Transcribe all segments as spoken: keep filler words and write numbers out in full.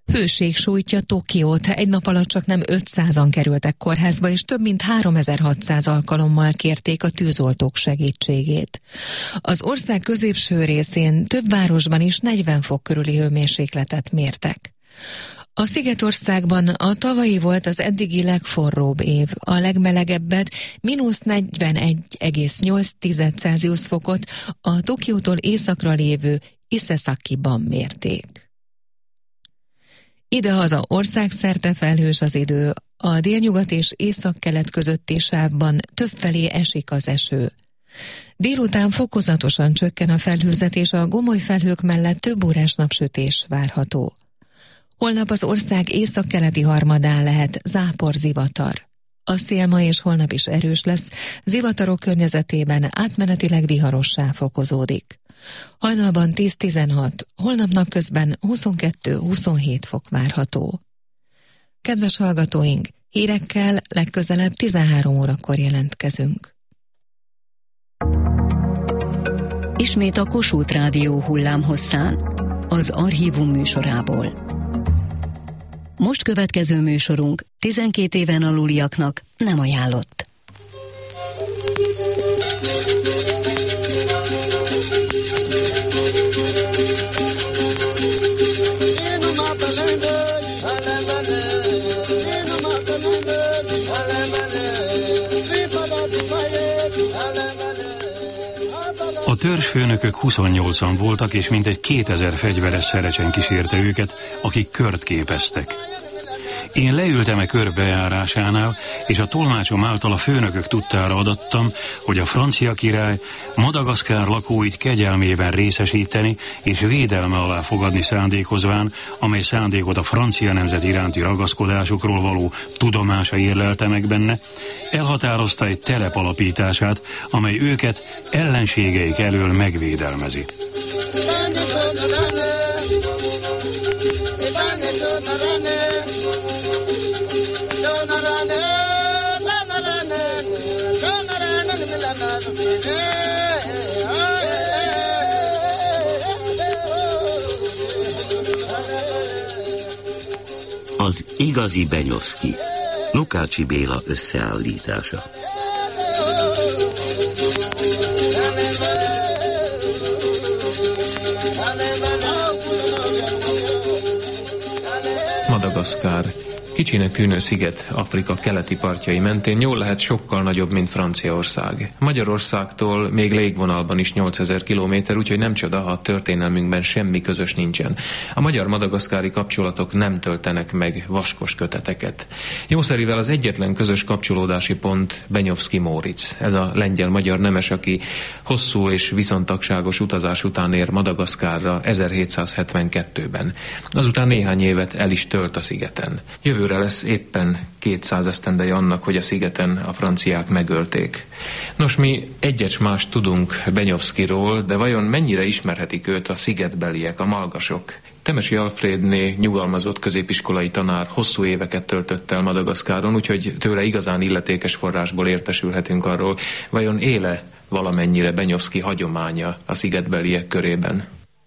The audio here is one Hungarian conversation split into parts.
Hőség sújtja Tokiót, egy nap alatt csak nem ötszázan kerültek kórházba, és több mint háromezer-hatszáz alkalommal kérték a tűzoltók segítségét. Az ország középső részén több városban is negyven fok körüli hőmérsékletet mértek. A Szigetországban a tavalyi volt az eddigi legforróbb év, a legmelegebbet mínusz negyvenegy egész nyolc Celsius fokot a Tokiótól északra lévő Isesakiban mérték. Idehaza országszerte felhős az idő, a délnyugat és északkelet közötti sávban többfelé esik az eső. Délután fokozatosan csökken a felhőzet, és a gomoly felhők mellett több órás napsütés várható. Holnap az ország északkeleti harmadán lehet zápor-zivatar. A szél ma és holnap is erős lesz, zivatarok környezetében átmenetileg viharossá fokozódik. Hajnalban tíz-tizenhat, holnap napközben huszonkettő-huszonhét fok várható. Kedves hallgatóink, hírekkel legközelebb tizenhárom órakor jelentkezünk. Ismét a Kossuth Rádió hullámhosszán, az Archívum műsorából. Most következő műsorunk tizenkét éven aluliaknak nem ajánlott. A törzsfőnökök huszonnyolcan voltak, és mintegy kétezer fegyveres szerecsen kísérte őket, akik kört képeztek. Én leültem e kör bejárásánál, és a tolmácsom által a főnökök tudtára adattam, hogy a francia király Madagaszkár lakóit kegyelmében részesíteni és védelme alá fogadni szándékozván, amely szándékot a francia nemzet iránti ragaszkodásukról való tudomása érlelte meg benne, elhatározta egy telep alapítását, amely őket ellenségeik elől megvédelmezi. Az igazi Benyovszky, Lukácsi Béla összeállítása. Madagaszkár. Kicsinek tűnő sziget Afrika keleti partjai mentén, jól lehet sokkal nagyobb, mint Franciaország. Magyarországtól még légvonalban is nyolcezer kilométer, úgyhogy nem csoda, ha a történelmünkben semmi közös nincsen. A magyar-madagaszkári kapcsolatok nem töltenek meg vaskos köteteket. Jószerivel az egyetlen közös kapcsolódási pont Benyovszky Móricz. Ez a lengyel-magyar nemes, aki hosszú és viszontagságos utazás után ér Madagaszkárra ezerhétszázhetvenkettőben. Azután néhány évet el is tölt a szigeten. Jövőre lesz éppen kétszáz esztendeje annak, hogy a szigeten a franciák megölték. Nos, mi egyet más tudunk Benyovszkyról, de vajon mennyire ismerhetik őt a szigetbeliek, a malgasok? Temesi Alfrédné nyugalmazott középiskolai tanár hosszú éveket töltött el Madagaszkáron, úgyhogy tőle igazán illetékes forrásból értesülhetünk arról, vajon éle valamennyire Benyovszky hagyománya a szigetbeliek körében.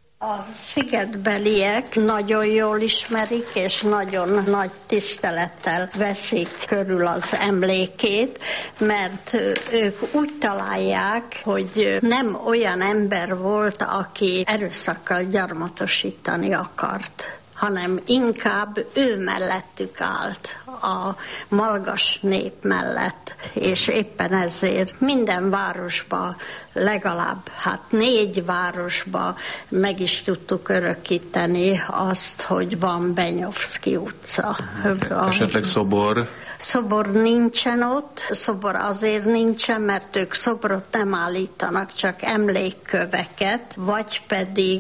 A szigetbeliek nagyon jól ismerik, és nagyon nagy tisztelettel veszik körül az emlékét, mert ők úgy találják, hogy nem olyan ember volt, aki erőszakkal gyarmatosítani akart, hanem inkább ő mellettük állt, a malgas nép mellett, és éppen ezért minden városba, legalább hát négy városba meg is tudtuk örökíteni azt, hogy van Benyovszky utca. Esetleg szobor? Szobor nincsen ott, szobor azért nincsen, mert ők szobrot nem állítanak, csak emlékköveket, vagy pedig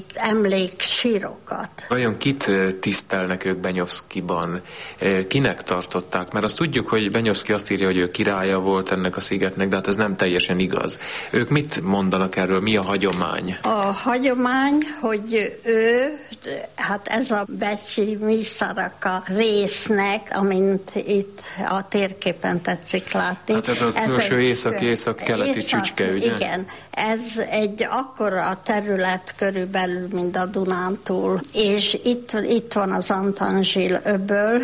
emléksírokat. Vajon kit tisztelnek ők Benyovszkyban? Kinek tartották? Mert azt tudjuk, hogy Benyovszky azt írja, hogy ő királya volt ennek a szigetnek, de hát ez nem teljesen igaz. Ők mit mondanak erről? Mi a hagyomány? A hagyomány, hogy ő, hát ez a Becsi Miszaraka résznek, amint itt a térképen tetszik látni. Hát ez a felső észak-észak-keleti csücske, ugye? Igen, ez egy akkora terület körülbelül, mint a Dunántúl, és itt itt van az Antanzsil öböl,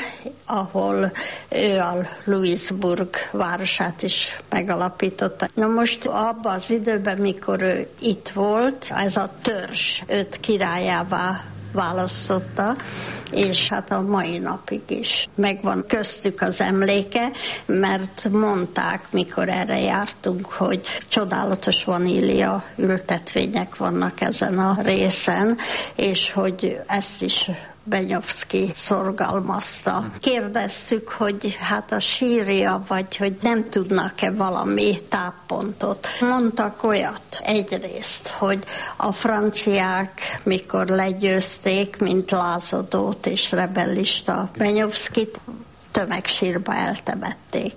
ahol ő a Louisbourg városát is megalapította. Na most abban az időben, mikor ő itt volt, ez a törzs őt királyává választotta, és hát a mai napig is megvan köztük az emléke, mert mondták, mikor erre jártunk, hogy csodálatos vanília ültetvények vannak ezen a részen, és hogy ezt is Benyovszky szorgalmazta. Kérdeztük, hogy hát a sírja, vagy hogy nem tudnak-e valami táppontot. Mondtak olyat egyrészt, hogy a franciák, mikor legyőzték, mint lázadót és rebellista Benyovszkyt, tömegsírba eltemették.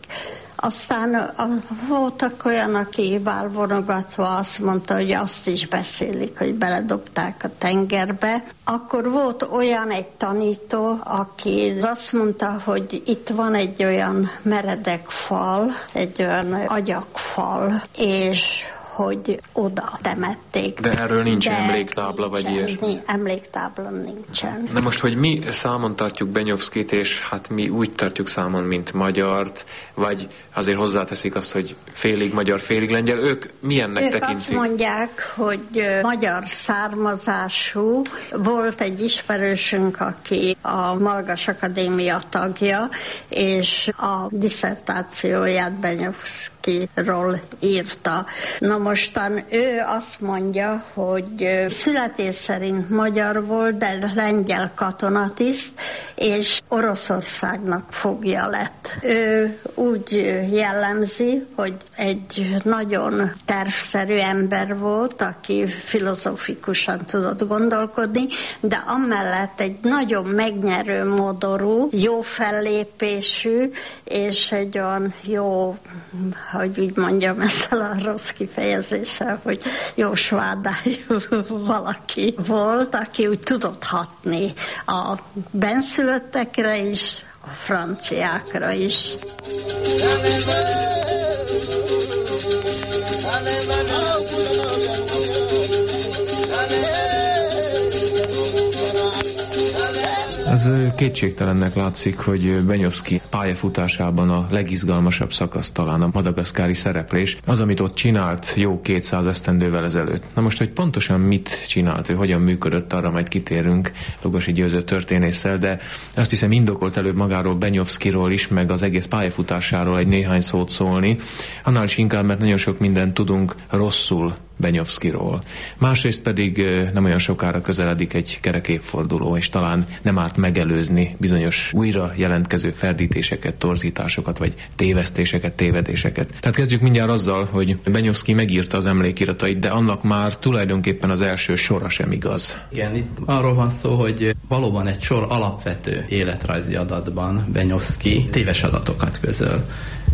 Aztán a, voltak olyan, aki válvonogatva azt mondta, hogy azt is beszélik, hogy beledobták a tengerbe. Akkor volt olyan egy tanító, aki azt mondta, hogy itt van egy olyan meredek fal, egy olyan agyagfal, és hogy oda temették. De erről nincs De emléktábla, vagy ilyesmi? Emléktábla nincsen. Na most, hogy mi számon tartjuk Benyovszkyt, és hát mi úgy tartjuk számon, mint magyart, vagy azért hozzáteszik azt, hogy félig magyar, félig lengyel, ők milyennek ők tekintik? Ők azt mondják, hogy magyar származású. Volt egy ismerősünk, aki a Malgas Akadémia tagja, és a disszertációját Benyovszkyról írta. Na mostan ő azt mondja, hogy születés szerint magyar volt, de lengyel katonatiszt, és Oroszországnak fogja lett. Ő úgy jellemzi, hogy egy nagyon tervszerű ember volt, aki filozofikusan tudott gondolkodni, de amellett egy nagyon megnyerő modorú, jó fellépésű, és egy olyan jó, hogy úgy mondjam, ezzel a rossz kifejezéssel, hogy jó svádájú valaki volt, aki úgy tudott hatni a benszülöttekre is, a franciákra is. Ez kétségtelennek látszik, hogy Benyovszky pályafutásában a legizgalmasabb szakasz talán a madagaszkári szereplés, az, amit ott csinált jó kétszáz esztendővel ezelőtt. Na most, hogy pontosan mit csinált, ő hogyan működött, arra majd kitérünk Lugosi Győző történésszel, de azt hiszem indokolt előbb magáról Benyovszkyról is, meg az egész pályafutásáról egy néhány szót szólni, annál is inkább, mert nagyon sok mindent tudunk rosszul Benyovszkyról. Másrészt pedig nem olyan sokára közeledik egy kerek évforduló, és talán nem árt megelőzni bizonyos újra jelentkező ferdítéseket, torzításokat, vagy tévesztéseket, tévedéseket. Tehát kezdjük mindjárt azzal, hogy Benyovszky megírta az emlékiratait, de annak már tulajdonképpen az első sora sem igaz. Igen, itt arról van szó, hogy valóban egy sor alapvető életrajzi adatban Benyovszky téves adatokat közöl.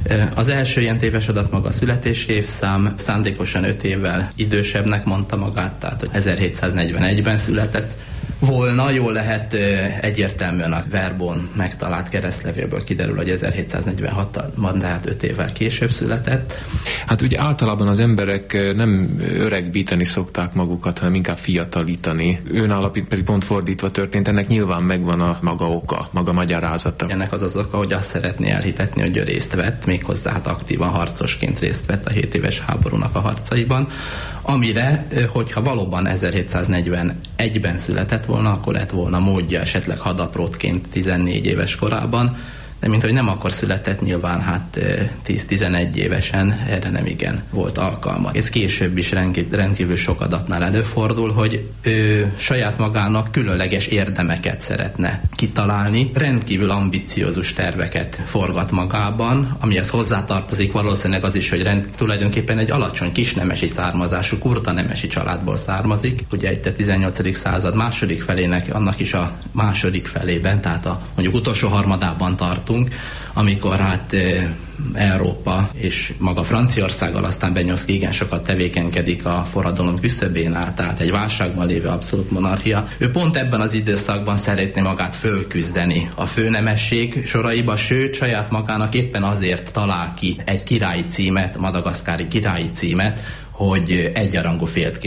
Az első ilyen téves adat maga a születési évszám, szándékosan öt évvel idősebbnek mondta magát, tehát hogy ezerhétszáznegyvenegyben született volna, jól lehet egyértelműen a Verbon megtalált keresztlevélből kiderül, hogy ezerhétszáznegyvenhatban, de hát öt évvel később született. Hát ugye általában az emberek nem öregbíteni szokták magukat, hanem inkább fiatalítani. Őnála pedig pont fordítva történt, ennek nyilván megvan a maga oka, maga magyarázata. Ennek az az oka, hogy azt szeretné elhitetni, hogy ő részt vett, méghozzá hát aktívan harcosként részt vett a hét éves háborúnak a harcaiban, amire, hogyha valóban ezerhétszáznegyvenegyben született volna, akkor lett volna módja esetleg hadaprótként tizennégy éves korában, de mint hogy nem akkor született, nyilván hát tíz-tizenegy évesen erre nem igen volt alkalma. Ez később is rendkívül sok adatnál előfordul, hogy ő saját magának különleges érdemeket szeretne kitalálni, rendkívül ambiciózus terveket forgat magában, amihez hozzátartozik valószínűleg az is, hogy rend, tulajdonképpen egy alacsony kisnemesi származású kurta nemesi családból származik. Ugye itt a tizennyolcadik század második felének, annak is a második felében, tehát a mondjuk utolsó harmadában tart, amikor hát e, Európa és maga Franciaországgal, aztán Benyovszky igen sokat tevékenykedik a forradalom küszöbén át, tehát egy válságban lévő abszolút monarchia. Ő pont ebben az időszakban szeretné magát fölküzdeni a főnemesség soraiba, sőt saját magának éppen azért talál ki egy királyi címet, madagaszkári királyi címet, hogy egyenrangú féltként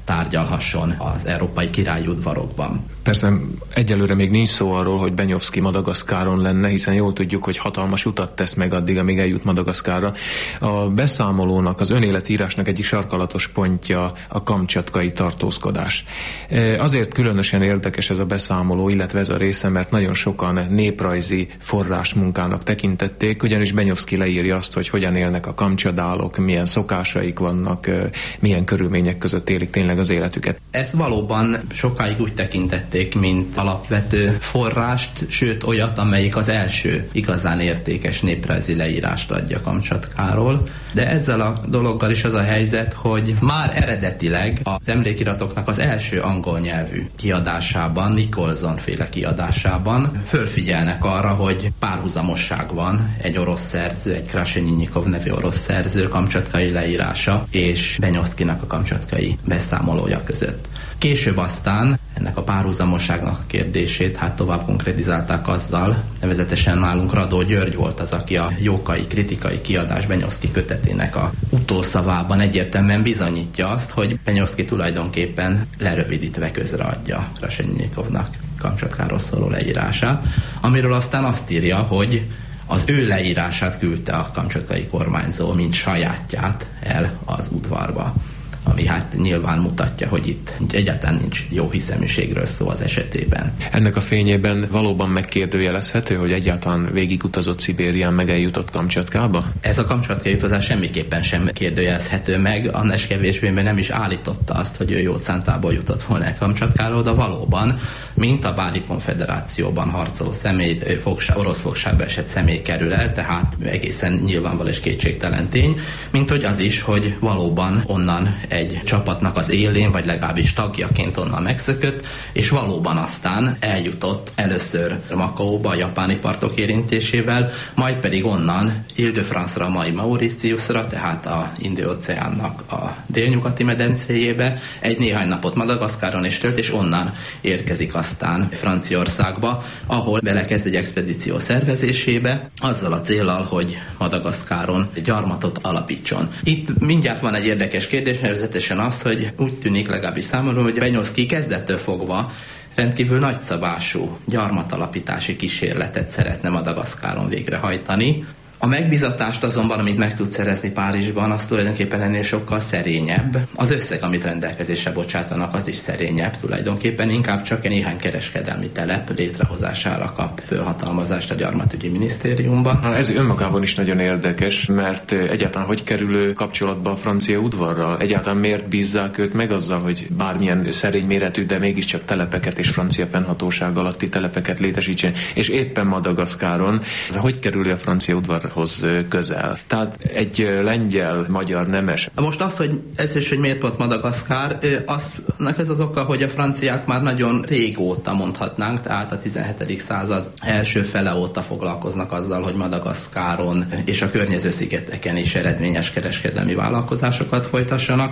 tárgyalhasson az európai királyi udvarokban. Persze egyelőre még nincs szó arról, hogy Benyovszky Madagaszkáron lenne, hiszen jól tudjuk, hogy hatalmas utat tesz meg addig, amíg eljut Madagaszkárra. A beszámolónak, az önéletírásnak egyik sarkalatos pontja a kamcsatkai tartózkodás. Azért különösen érdekes ez a beszámoló, illetve ez a része, mert nagyon sokan néprajzi forrásmunkának tekintették, ugyanis Benyovszky leírja azt, hogy hogyan élnek a kamcsadálok, milyen szokásaik vannak, milyen körülmények között élik tényleg az életüket. Ezt valóban sokáig úgy tekintették, mint alapvető forrást, sőt olyat, amelyik az első igazán értékes néprajzi leírást adja Kamcsatkáról. De ezzel a dologgal is az a helyzet, hogy már eredetileg az emlékiratoknak az első angol nyelvű kiadásában, Nicholson féle kiadásában fölfigyelnek arra, hogy párhuzamosság van egy orosz szerző, egy Krasenyinikov nevű orosz szerző kamcsatkai leírása és Benyovszkynak a kamcsatkai beszámolója között. Később aztán ennek a párhuzamosságnak a kérdését hát tovább konkretizálták azzal, nevezetesen nálunk Radó György volt az, aki a Jókai kritikai kiadás Benyovszky kötetének a utószavában egyértelműen bizonyítja azt, hogy Benyovszky tulajdonképpen lerövidítve közreadja Krasenyikovnak Kamcsatkáról szóló leírását, amiről aztán azt írja, hogy az ő leírását küldte a kamcsatkai kormányzó, mint sajátját el az udvarba, ami hát nyilván mutatja, hogy itt egyáltalán nincs jó hiszeműségről szó az esetében. Ennek a fényében valóban megkérdőjelezhető, hogy egyáltalán végigutazott Szibérián, meg eljutott Kamcsatkába? Ez a kamcsatkai utazás semmiképpen sem kérdőjelezhető meg, annál kevésbé, mert nem is állította azt, hogy ő Jócántából jutott volna el Kamcsatkáról, de valóban, mint a Báli konfederációban harcoló személy, fogság, orosz fogságba esett személy kerül el, tehát egészen nyilvánvaló és kétségtelen tény, mint hogy az is, hogy valóban onnan egy csapatnak az élén, vagy legalábbis tagjaként onnan megszökött, és valóban aztán eljutott először Makaóba, a japáni partok érintésével, majd pedig onnan Ile-de-France-ra, a mai Mauritiusra, tehát a Indi-óceánnak a délnyugati medencéjébe, egy néhány napot Madagaszkáron is tölt, és onnan érkezik aztán Franciaországba, ahol belekezd egy expedíció szervezésébe, azzal a céllal, hogy Madagaszkáron egy gyarmatot alapítson. Itt mindjárt van egy érdekes kérdés, nevezetesen az, hogy úgy tűnik legalábbis számomra, hogy Benyovszky kezdettől fogva rendkívül nagyszabású gyarmatalapítási kísérletet szeretne Madagaszkáron végrehajtani. A megbizatást azonban, amit meg tud szerezni Párizsban, az tulajdonképpen ennél sokkal szerényebb. Az összeg, amit rendelkezésre bocsátanak, az is szerényebb tulajdonképpen, inkább csak egy néhány kereskedelmi telep létrehozására kap fölhatalmazást a gyarmatügyi minisztériumban. Ez önmagában is nagyon érdekes, mert egyáltalán hogy kerül kapcsolatba a francia udvarral? Egyáltalán miért bízzák őt meg azzal, hogy bármilyen szerény méretű, de mégiscsak telepeket és francia fennhatóság alatti telepeket létesítsen, és éppen Madagaszkáron, hogy kerül a francia udvar hoz közel. Tehát egy lengyel-magyar nemes. Most az, hogy ez is, hogy miért pont Madagaszkár, aznak ez az oka, hogy a franciák már nagyon régóta mondhatnánk, tehát a tizenhetedik század első fele óta foglalkoznak azzal, hogy Madagaszkáron és a környező szigeteken is eredményes kereskedelmi vállalkozásokat folytassanak,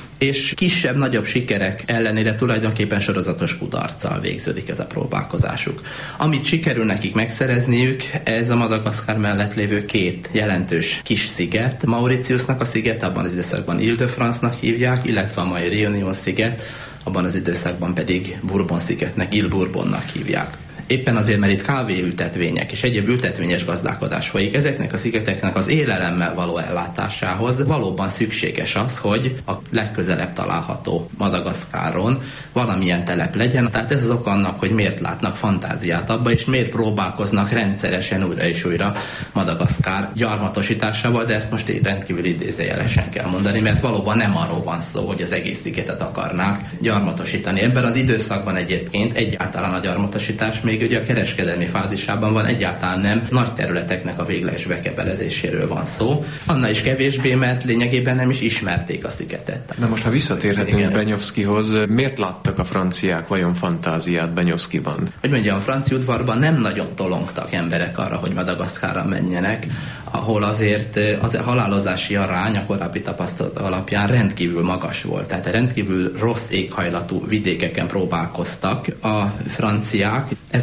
és kisebb-nagyobb sikerek ellenére tulajdonképpen sorozatos kudarccal végződik ez a próbálkozásuk. Amit sikerül nekik megszerezniük, ez a Madagaszkár mellett lévő két jelentős kis sziget. Mauritiusnak a sziget, abban az időszakban Ile-de-France-nak hívják, illetve a mai Réunion sziget, abban az időszakban pedig Bourbon szigetnek, Ile Bourbonnak hívják. Éppen azért, mert itt kávéültetvények és egyéb ültetvényes gazdálkodás folyik, ezeknek a szigeteknek az élelemmel való ellátásához valóban szükséges az, hogy a legközelebb található Madagaszkáron valamilyen telep legyen. Tehát ez az ok annak, hogy miért látnak fantáziát abba, és miért próbálkoznak rendszeresen újra és újra Madagaszkár gyarmatosításával, de ezt most rendkívül idézőjelesen kell mondani, mert valóban nem arról van szó, hogy az egész szigetet akarnák gyarmatosítani. Ebben az időszakban egyébként egyáltalán a gyarmatosítás még ugye a kereskedelmi fázisában van, egyáltalán nem nagy területeknek a végleges bekebelezéséről van szó. Annál is kevésbé, mert lényegében nem is ismerték a szigetet. Na most, ha visszatérhetünk Benyovszkyhoz, miért láttak a franciák vajon fantáziát Benyovszkyban? Hogy mondjam, a francia udvarban nem nagyon tolongtak emberek arra, hogy Madagaszkárra menjenek, ahol azért az a halálozási arány a korábbi tapasztalat alapján rendkívül magas volt. Tehát rendkívül rossz éghajlatú vidékeken próbálkoztak a franciák. Ez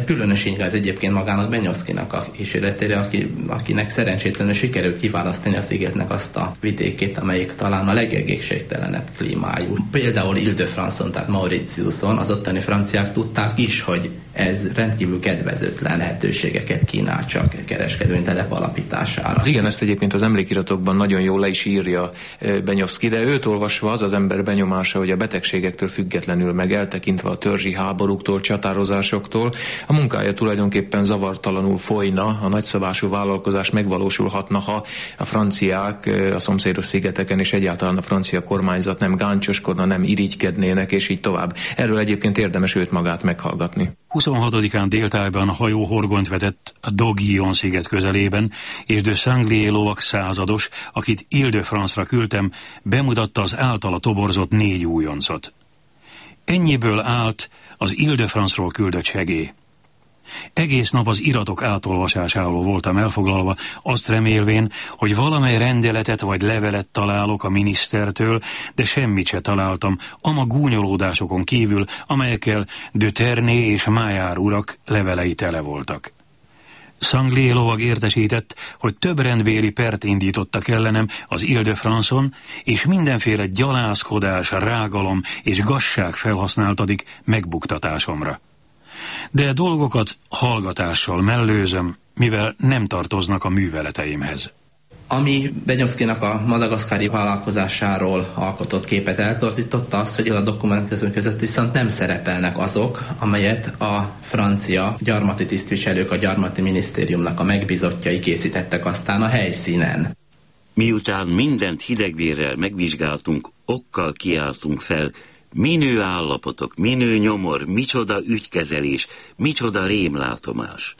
különös igaz egyébként magának Benyovszkinak a kísérletére, aki, akinek szerencsétlenül sikerült kiválasztani a szigetnek azt a vidékét, amelyik talán a legegészségtelenebb klímájú. Például Ile-de-France-on, tehát Mauritiuson az ottani franciák tudták is, hogy ez rendkívül kedvezőtlen lehetőségeket kínál csak kereskedői telep alapítására. Igen, ezt egyébként az emlékiratokban nagyon jól le is írja Benyovszki, de őt olvasva az az ember benyomása, hogy a betegségektől függetlenül, meg eltekintve a törzsi háborúktól, csatározásoktól, a munkája tulajdonképpen zavartalanul folyna, a nagyszabású vállalkozás megvalósulhatna, ha a franciák a szomszédos szigeteken és egyáltalán a francia kormányzat nem gáncsoskodna, nem irigykednének, és így tovább. Erről egyébként érdemes őt magát meghallgatni. huszonhatodikán déltájban hajó horgont vetett a Doguillon sziget közelében, és de Sanglier lovak százados, akit Ile-de-France-ra küldtem, bemutatta az általa toborzott négy újoncot. Ennyiből állt az Ile-de-France-ról küldött segély. Egész nap az iratok átolvasásáról voltam elfoglalva, azt remélvén, hogy valamely rendeletet vagy levelet találok a minisztertől, de semmit se találtam, ama gúnyolódásokon kívül, amelyekkel de Ternay és Maillard urak levelei tele voltak. Sanglier lovag értesített, hogy több rendbéli pert indítottak ellenem az Ile-de-France-on, és mindenféle gyalázkodás, rágalom és gazság felhasználtatik megbuktatásomra. De dolgokat hallgatással mellőzöm, mivel nem tartoznak a műveleteimhez. Ami Benyovszkinak a madagaszkári vállalkozásáról alkotott képet eltorzította, az, hogy a dokumentumok között viszont nem szerepelnek azok, amelyet a francia gyarmati tisztviselők, a gyarmati minisztériumnak a megbízottjai készítettek aztán a helyszínen. Miután mindent hidegvérrel megvizsgáltunk, okkal kiáltunk fel, minő állapotok, minő nyomor, micsoda ügykezelés, micsoda rémlátomás.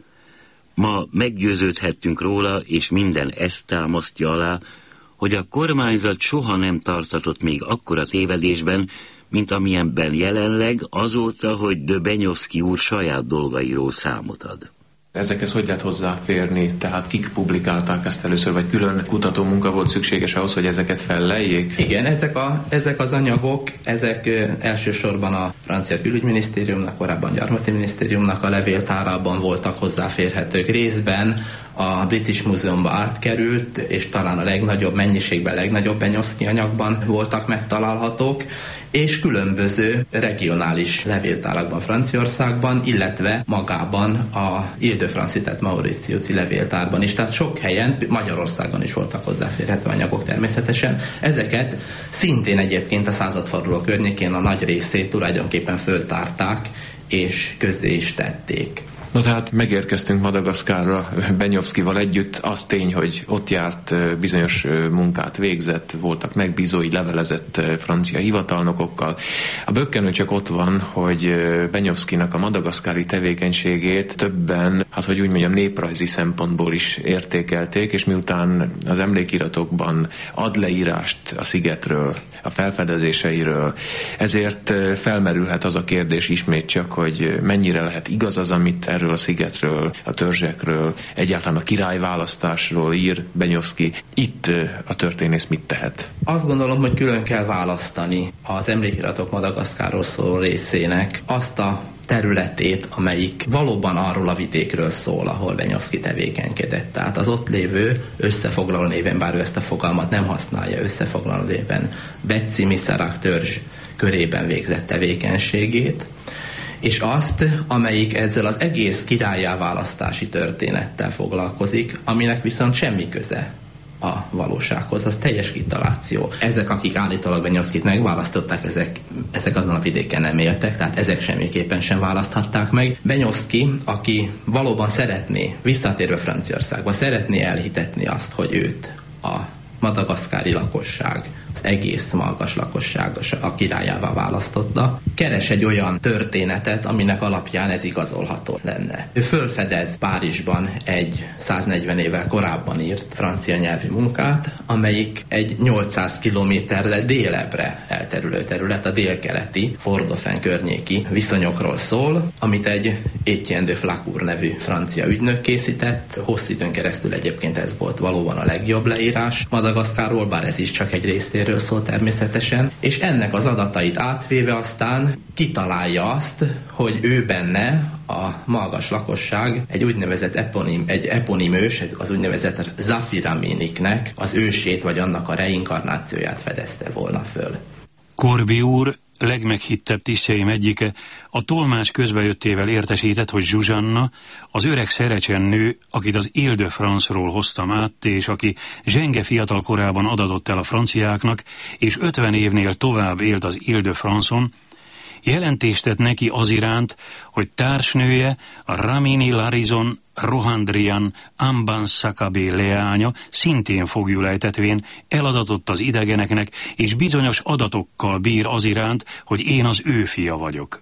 Ma meggyőződhettünk róla, és minden ezt támasztja alá, hogy a kormányzat soha nem tartatott még akkora tévedésben, mint amilyenben jelenleg azóta, hogy de Benyovszki úr saját dolgairól számot ad. Ezekhez hogy lehet hozzáférni? Tehát kik publikálták ezt először, vagy külön kutató munka volt szükséges ahhoz, hogy ezeket felleljék? Igen, ezek, a, ezek az anyagok, ezek ö, elsősorban a francia külügyminisztériumnak, korábban gyarmati minisztériumnak a levéltárában voltak hozzáférhetők. Részben a British Museumba átkerült, és talán a legnagyobb mennyiségben, legnagyobb Benyovszki anyagban voltak megtalálhatók, és különböző regionális levéltárakban Franciaországban, illetve magában a Ile-de-France, tehát Mauritiusi levéltárban is. Tehát sok helyen, Magyarországon is voltak hozzáférhető anyagok természetesen. Ezeket szintén egyébként a századforduló környékén a nagy részét tulajdonképpen föltárták, és közzé is tették. No tehát megérkeztünk Madagaszkárra Benyovszkival együtt. Az tény, hogy ott járt, bizonyos munkát végzett, voltak megbízói, levelezett francia hivatalnokokkal. A bökkenő csak ott van, hogy Benyovszkinak a madagaszkári tevékenységét többen, hát hogy úgy mondjam, néprajzi szempontból is értékelték, és miután az emlékiratokban ad leírást a szigetről, a felfedezéseiről, ezért felmerülhet az a kérdés ismét csak, hogy mennyire lehet igaz az, amit erről a szigetről, a törzsekről, egyáltalán a királyválasztásról ír Benyovszki. Itt a történész mit tehet? Azt gondolom, hogy külön kell választani az emlékiratok Madagaszkárról szóló részének azt a területét, amelyik valóban arról a vidékről szól, ahol Benyovszki tevékenykedett. Tehát az ott lévő összefoglaló néven, bár ő ezt a fogalmat nem használja, összefoglaló néven Betsi-Missarak törzs körében végzett tevékenységét, és azt, amelyik ezzel az egész királlyá választási történettel foglalkozik, aminek viszont semmi köze a valósághoz, az teljes kitaláció. Ezek, akik állítólag Benyovszkit megválasztották, ezek, ezek azon a vidéken nem éltek, tehát ezek semmiképpen sem választhatták meg. Benyovszki, aki valóban szeretné, visszatérve Franciaországba, szeretné elhitetni azt, hogy őt a madagaszkári lakosság, az egész malgas lakosság a királyává választotta, keres egy olyan történetet, aminek alapján ez igazolható lenne. Ő fölfedez Párizsban egy száznegyven évvel korábban írt francia nyelvű munkát, amelyik egy nyolcszáz kilométerre délebbre elterülő terület, a délkeleti, Fort-Dauphin környéki viszonyokról szól, amit egy Étienne de Flacourt nevű francia ügynök készített. Hosszú időn keresztül egyébként ez volt valóban a legjobb leírás Madagaszkárról, bár ez is csak egy részt ér helyről szól természetesen, és ennek az adatait átvéve aztán kitalálja azt, hogy ő benne a malgas lakosság egy úgynevezett eponim, egy eponim ős, az úgynevezett Zafiraminiknek az ősét vagy annak a reinkarnációját fedezte volna föl. Corby úr legmeghittebb tisztjeim egyike a tolmács közbejöttével értesített, hogy Zsuzsanna, az öreg szerecsen nő, akit az Ile-de-France-ról hoztam át, és aki zsenge fiatal korában adatott el a franciáknak, és ötven évnél tovább élt az Ile-de-France-on, jelentést tett neki az iránt, hogy társnője, a Ramini Larizon Rohandrian Ambansakabé leánya szintén foglyul ejtetvén eladatott az idegeneknek, és bizonyos adatokkal bír az iránt, hogy én az ő fia vagyok.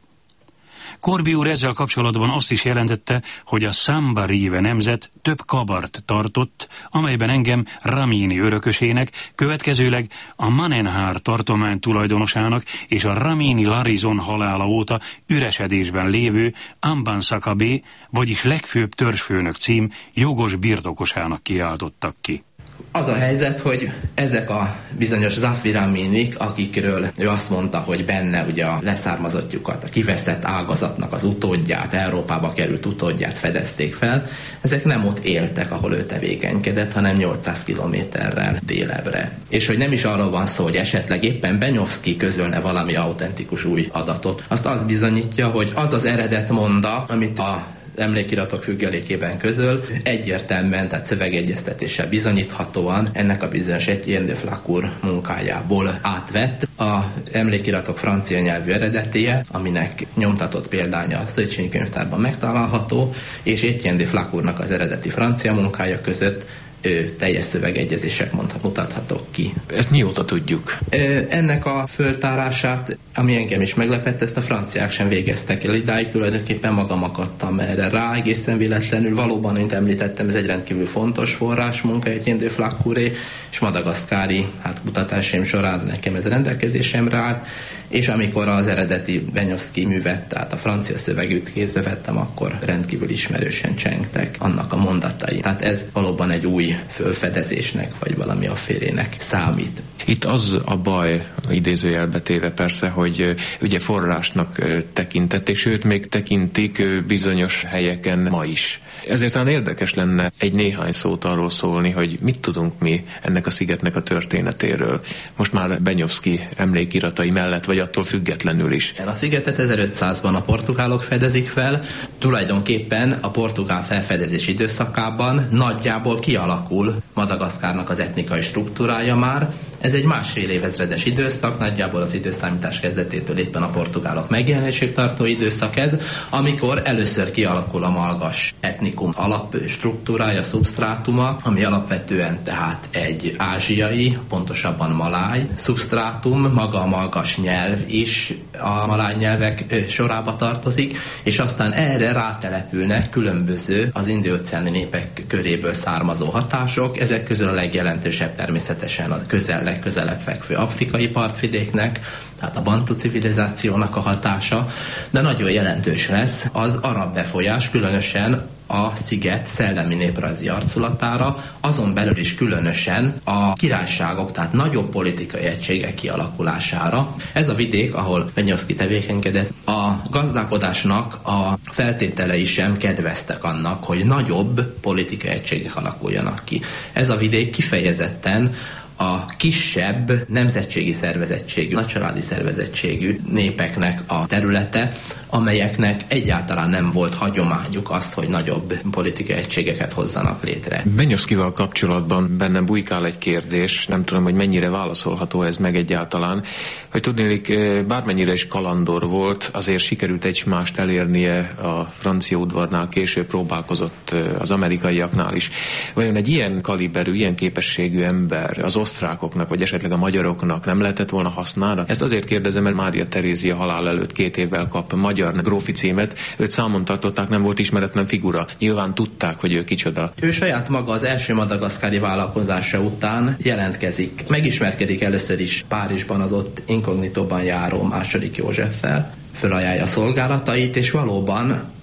Corby úr ezzel kapcsolatban azt is jelentette, hogy a Samba Rive nemzet több kabart tartott, amelyben engem Ramini örökösének, következőleg a Manenhár tartomány tulajdonosának és a Ramini Larizon halála óta üresedésben lévő Ambansakabé, vagyis legfőbb törzsfőnök cím jogos birtokosának kiáltottak ki. Az a helyzet, hogy ezek a bizonyos Zafiraminik, akikről ő azt mondta, hogy benne ugye a leszármazottjukat, a kiveszett ágazatnak az utódját, Európába került utódját fedezték fel, ezek nem ott éltek, ahol ő tevékenykedett, hanem nyolcszáz kilométerrel délebre. És hogy nem is arról van szó, hogy esetleg éppen Benyovszky közölne valami autentikus új adatot. Azt az bizonyítja, hogy az az eredet monda, amit a emlékiratok függelékében közöl, egyértelműen, tehát szövegegyeztetéssel bizonyíthatóan ennek a bizonyos Etienne de Flacourt munkájából átvett. A emlékiratok francia nyelvű eredetéje, aminek nyomtatott példánya a Széchenyi könyvtárban megtalálható, és Etienne de Flacourtnak az eredeti francia munkája között teljes szövegegyezések mutathatók ki. Ezt mióta tudjuk? Ennek a föltárását, ami engem is meglepett, ezt a franciák sem végeztek el idáig, tulajdonképpen magam akadtam erre rá, egészen véletlenül. Valóban, mint említettem, ez egy rendkívül fontos forrás munka, Etienne de Flacourté, és madagaszkári hát, kutatásaim során nekem ez rendelkezésemre állt, és amikor az eredeti Benyovszky művet, tehát a francia szövegűt kézbe vettem, akkor rendkívül ismerősen csengtek annak a mondatai. Tehát ez valóban egy új fölfedezésnek, vagy valami afférének számít. Itt az a baj, idézőjelbe téve persze, hogy ugye forrásnak tekintették, sőt még tekintik bizonyos helyeken ma is. Ezért talán érdekes lenne egy néhány szót arról szólni, hogy mit tudunk mi ennek a szigetnek a történetéről. Most már Benyovszky emlékiratai mellett, vagy attól függetlenül is. A szigetet ezerötszázban a portugálok fedezik fel, tulajdonképpen a portugál felfedezés időszakában nagyjából kialakul Madagaszkárnak az etnikai struktúrája már. Ez egy másfél évezredes időszak, nagyjából az időszámítás kezdetétől éppen a portugálok megjelenésig tartó időszak ez, amikor először kialakul a malgas etnikum alapstruktúrája, szubsztrátuma, ami alapvetően tehát egy ázsiai, pontosabban maláj szubsztrátum, maga a malgas nyelv is a maláj nyelvek sorába tartozik, és aztán erre rátelepülnek különböző az indi-óceáni népek köréből származó hatások. Ezek közül a legjelentősebb természetesen a közel legközelebb fekvő afrikai partvidéknek, tehát a bantu civilizációnak a hatása, de nagyon jelentős lesz az arab befolyás, különösen a sziget szellemi néprajzi arculatára, azon belül is különösen a királyságok, tehát nagyobb politikai egységek kialakulására. Ez a vidék, ahol Benyovszky tevékenykedett, a gazdálkodásnak a feltételei sem kedveztek annak, hogy nagyobb politikai egységek alakuljanak ki. Ez a vidék kifejezetten a kisebb nemzetségi szervezettségű, nagycsaládi szervezettségű népeknek a területe, amelyeknek egyáltalán nem volt hagyományuk azt, hogy nagyobb politikai egységeket hozzanak létre. Benyovszkyval kapcsolatban bennem bujkál egy kérdés, nem tudom, hogy mennyire válaszolható ez meg egyáltalán, hogy tudnélik, bármennyire is kalandor volt, azért sikerült egy mást elérnie a francia udvarnál, később próbálkozott az amerikaiaknál is. Vajon egy ilyen kaliberű, ilyen képességű ember az osztrákoknak, vagy esetleg a magyaroknak nem lehetett volna hasznára? Ezt azért kérdezem, mert Mária Terézia halál előtt két évvel kap magyar grófi címet, őt számon tartották, nem volt ismeretlen figura. Nyilván tudták, hogy ő kicsoda. Ő saját maga az első madagaszkári vállalkozása után jelentkezik. Megismerkedik először is Párizsban az ott inkognitóban járó második Józseffel, fölajánlja a szolgálatait, és valóban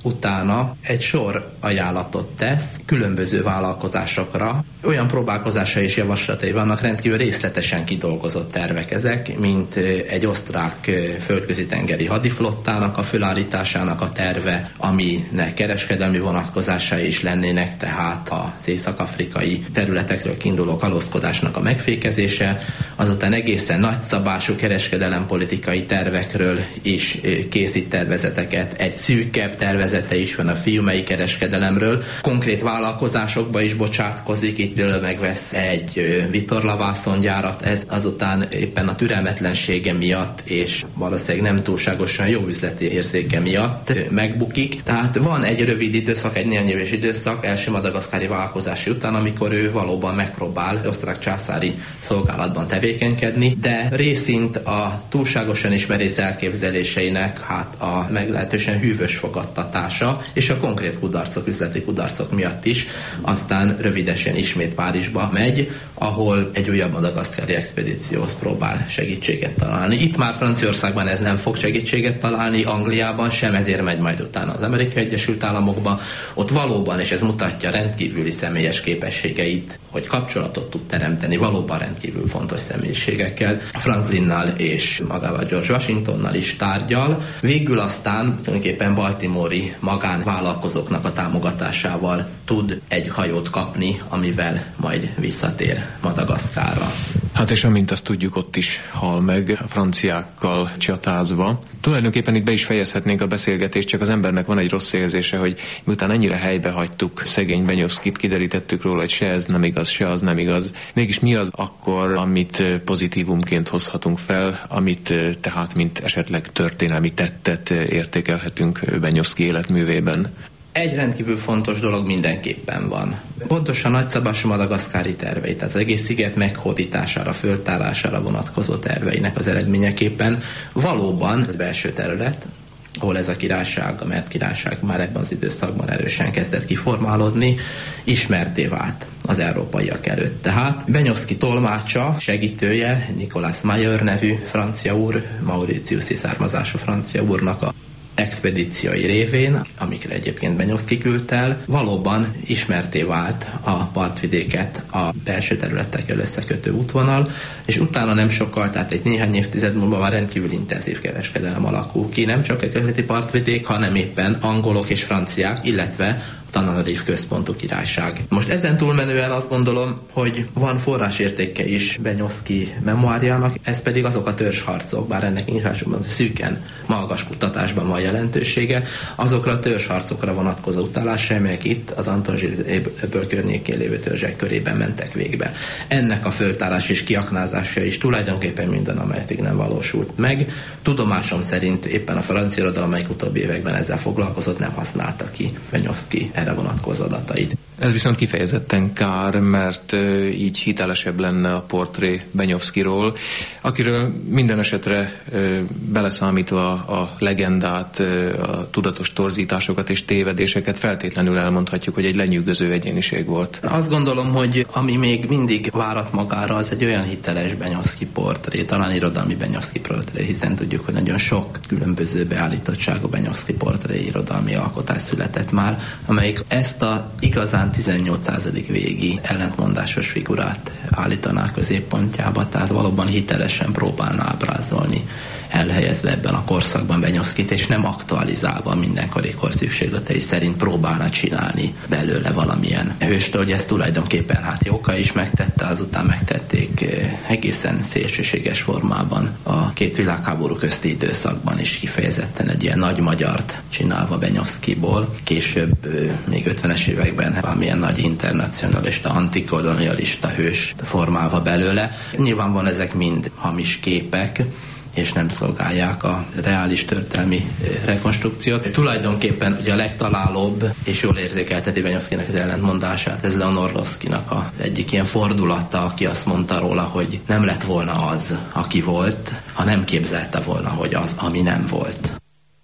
utána egy sor ajánlatot tesz különböző vállalkozásokra. Olyan próbálkozásai és javaslatai vannak, rendkívül részletesen kidolgozott tervek ezek, mint egy osztrák földközi tengeri hadiflottának a fölállításának a terve, aminek kereskedelmi vonatkozásai is lennének, tehát az észak-afrikai területekről kiinduló kalózkodásnak a megfékezése, azután egészen nagyszabású kereskedelempolitikai tervekről is készít tervezeteket, egy szűkebb tervezete is van a fiumei kereskedelemről, konkrét vállalkozásokba is bocsátkozik, itt megvesz egy vitorlavászongyárat, ez azután éppen a türelmetlensége miatt és valószínűleg nem túlságosan jó üzleti érzéke miatt megbukik. Tehát van egy rövid időszak, egy néhány éves időszak első madagaszkári vállalkozási után, amikor ő valóban megpróbál osztrák császári szolgálatban tevékenykedni, de részint a túlságosan ismerész elképzeléseinek hát a meglehetősen hűvös fogadtatása és a konkrét kudarcok, üzleti kudarcok miatt is aztán rövidesen ismét Párizsba megy, ahol egy újabb madagaszkári expedícióhoz próbál segítséget találni. Itt már Franciaországban ez nem fog segítséget találni, Angliában sem, ezért megy majd utána az Amerikai Egyesült Államokba. Ott valóban, és ez mutatja rendkívüli személyes képességeit, hogy kapcsolatot tud teremteni valóban rendkívül fontos személyiségekkel. Franklinnal és magával George Washingtonnal is tárgyal. Végül aztán tulajdonképpen baltimore-i magánvállalkozóknak a támogatásával tud egy hajót kapni, amivel majd visszatér Madagaszkárra. Hát és amint azt tudjuk, ott is hal meg a franciákkal csatázva. Tulajdonképpen itt be is fejezhetnénk a beszélgetést, csak az embernek van egy rossz érzése, hogy miután ennyire helybe hagytuk szegény Benyovszkit, kiderítettük róla, hogy se ez nem igaz, se az nem igaz. Mégis mi az akkor, amit pozitívumként hozhatunk fel, amit tehát mint esetleg történelmi tettet értékelhetünk Benyovszki életművében? Egy rendkívül fontos dolog mindenképpen van. Pontosan nagyszabású madagaszkári tervei, tehát az egész sziget meghódítására, föltárására vonatkozó terveinek az eredményeképpen valóban egy belső terület, ahol ez a királyság, a Mert királyság már ebben az időszakban erősen kezdett kiformálódni, ismerté vált az európaiak előtt. Tehát Benyovszki tolmácsa, segítője, Nicolas Mayer nevű francia úr, mauritiuszi származású francia úrnak a expedíciói révén, amikre egyébként Benyovszki küldt el, valóban ismerté vált a partvidéket a belső területekkel összekötő útvonal, és utána nem sokkal, tehát egy néhány évtized múlva már rendkívül intenzív kereskedelem alakul ki, nem csak a keleti partvidék, hanem éppen angolok és franciák, illetve Tananarive központú királyság. Most ezen túlmenően azt gondolom, hogy van forrásértéke is Benyovszki memoárjának, ez pedig azok a törzsharcok, bár ennek inkább szűken magas kutatásban van jelentősége, azokra a törzsharcokra vonatkozó utalásra, amelyek itt az Antonzsír-öböl környékén lévő törzsek körében mentek végbe. Ennek a föltárás és kiaknázása is tulajdonképpen minden, amelyet nem valósult meg. Tudomásom szerint éppen a francia irodalom, amelyik utóbbi években ezzel foglalkozott, nem használta ki Benyovszki erre vonatkozó adatait. Ez viszont kifejezetten kár, mert így hitelesebb lenne a portré Benyovszkiról, akiről minden esetre beleszámítva a legendát, a tudatos torzításokat és tévedéseket feltétlenül elmondhatjuk, hogy egy lenyűgöző egyéniség volt. Azt gondolom, hogy ami még mindig várat magára, az egy olyan hiteles Benyovszki portré, talán irodalmi Benyovszki portré, hiszen tudjuk, hogy nagyon sok különböző beállítottságú Benyovszki portré irodalmi alkotás született már, amelyik ezt a igazán tizennyolcas század végi ellentmondásos figurát állítaná középpontjába, tehát valóban hitelesen próbálna ábrázolni, elhelyezve ebben a korszakban Benyovszkit, és nem aktualizálva mindenkori kor szükségletei szerint próbálna csinálni belőle valamilyen hőstől, hogy ezt tulajdonképpen hát Jókai is megtette, azután megtették egészen szélsőséges formában a két világháború közti időszakban is kifejezetten egy ilyen nagy magyart csinálva Benyovszkiból. Később még ötvenes években valamilyen nagy internacionalista, antikolonialista hős formálva belőle. Nyilvánvalóan ezek mind hamis képek, és nem szolgálják a reális történelmi rekonstrukciót. Tulajdonképpen ugye a legtalálóbb és jól érzékelteti Benyovszkinek az ellentmondását, ez Leon Orlovszkinak az egyik ilyen fordulata, aki azt mondta róla, hogy nem lett volna az, aki volt, ha nem képzelte volna, hogy az, ami nem volt.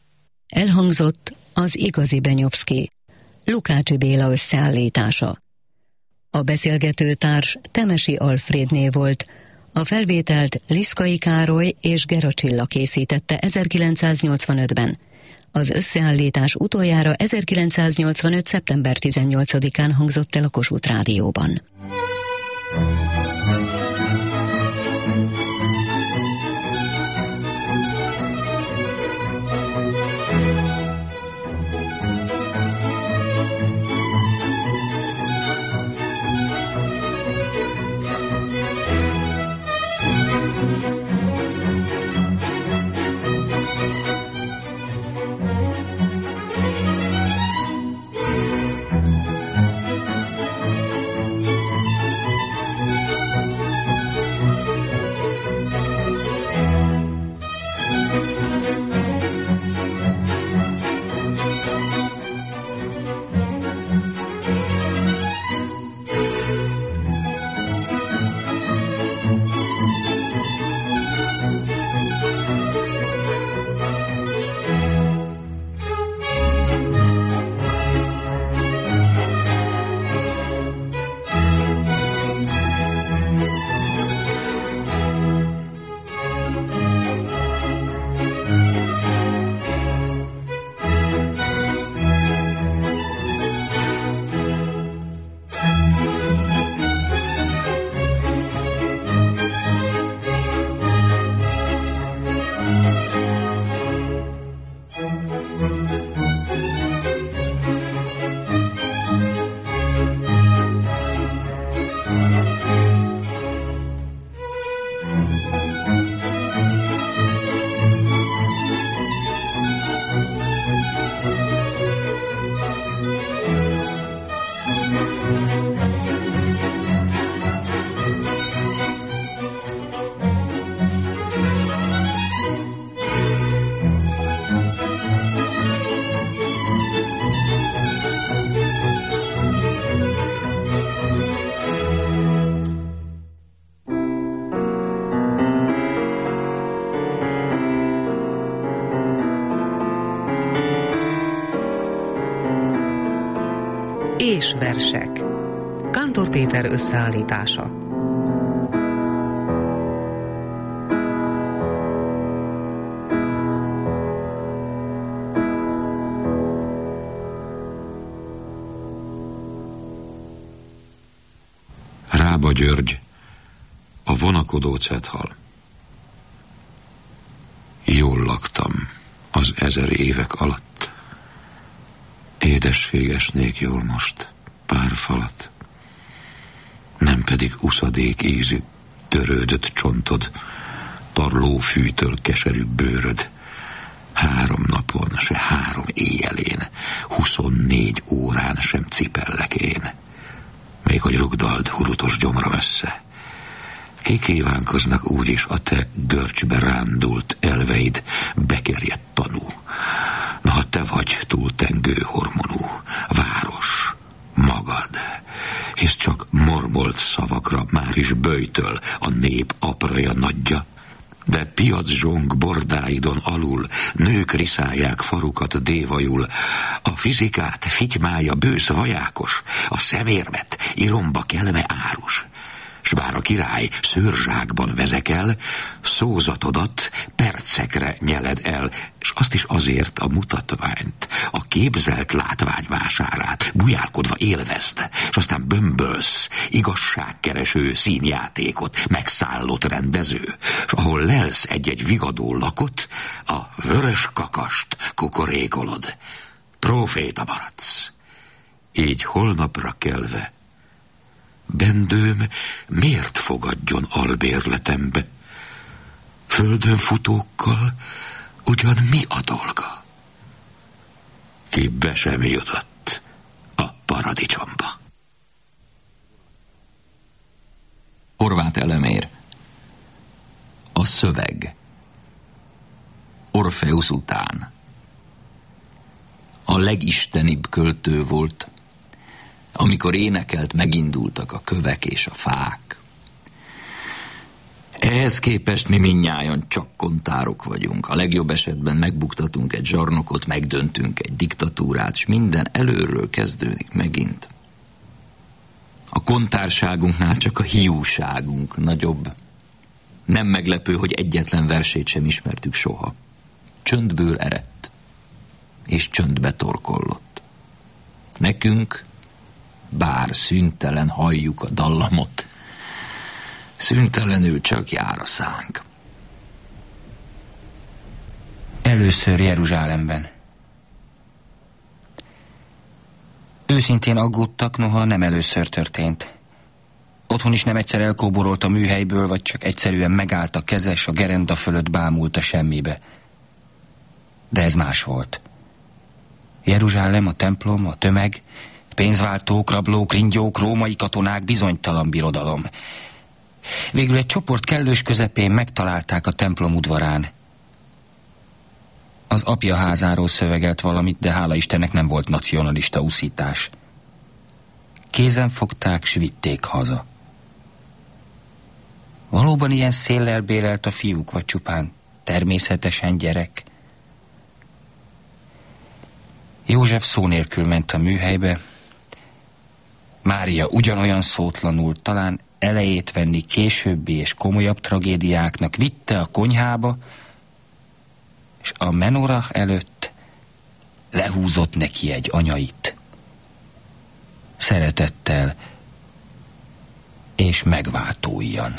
Elhangzott az igazi Benyovszki, Lukácsi Béla összeállítása. A beszélgető társ Temesi Alfrédné volt, a felvételt Liszkai Károly és Gera Csilla készítette ezerkilencszáznyolcvanötben, Az összeállítás utoljára ezerkilencszáznyolcvanöt. szeptember tizennyolcadikán hangzott el a Kossuth Rádióban. És versek. Kántor Péter összeállítása. Rába György, a vonakodó cethal. Jól laktam az ezer évek alatt. Édességesnék jól most pár falat, nem pedig uszadék ízű, törődött csontod, tarló fűtől keserű bőröd. Három napon, se három éjjelén, huszonnégy órán sem cipellek én. Még hogy rugdald hurutos gyomra messze. Kikívánkoznak úgyis a te görcsbe rándult elveid bekerjedt tanú. Na, ha te vagy túltengő hormonú, város, magad, hisz csak mormolt szavakra már is böjtöl a nép apraja nagyja, de piaczsong bordáidon alul nők riszálják farukat dévajul, a fizikát fitymája bősz vajákos, a szemérmet iromba kelme árus. S bár a király szőrzsákban vezekel, szózatodat percekre nyeled el, és azt is azért a mutatványt, a képzelt látvány vásárát bujálkodva élvezd, és aztán bömbölsz igazságkereső színjátékot, megszállott rendező, és ahol lelsz egy-egy vigadó lakot, a vörös kakast kukorékolod, próféta maradsz. Így holnapra kelve bendőm miért fogadjon albérletembe? Földön futókkal ugyan mi a dolga? Ki be sem jutott a paradicsomba. Horváth Elemér. A szöveg. Orfeusz után. A legistenibb költő volt. Amikor énekelt, megindultak a kövek és a fák. Ehhez képest mi mindnyájan csak kontárok vagyunk. A legjobb esetben megbuktatunk egy zsarnokot, megdöntünk egy diktatúrát, és minden előről kezdődik megint. A kontárságunknál csak a hiúságunk nagyobb. Nem meglepő, hogy egyetlen versét sem ismertük soha. Csöndből eredt. és csöndbe torkollott. Nekünk, bár szüntelen halljuk a dallamot, szüntelenül csak jár a szánk. Először Jeruzsálemben. Őszintén aggódtak, noha nem először történt. Otthon is nem egyszer elkóborolt a műhelyből, vagy csak egyszerűen megállt a kezes, a gerenda fölött bámult a semmibe. De ez más volt. Jeruzsálem, a templom, a tömeg, pénzváltók, rablók, ringyók, római katonák, bizonytalan birodalom. Végül egy csoport kellős közepén megtalálták a templom udvarán. Az apja házáról szövegelt valamit, de hála Istennek nem volt nacionalista uszítás. Kézen fogták, s vitték haza. Valóban ilyen széllel bélelt a fiúk, vagy csupán természetesen gyerek? József szó nélkül ment a műhelybe. Mária ugyanolyan szótlanul, talán elejét venni későbbi és komolyabb tragédiáknak, vitte a konyhába, és a menorah előtt lehúzott neki egy anyait. Szeretettel és megváltóian.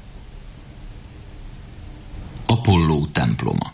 Apolló temploma.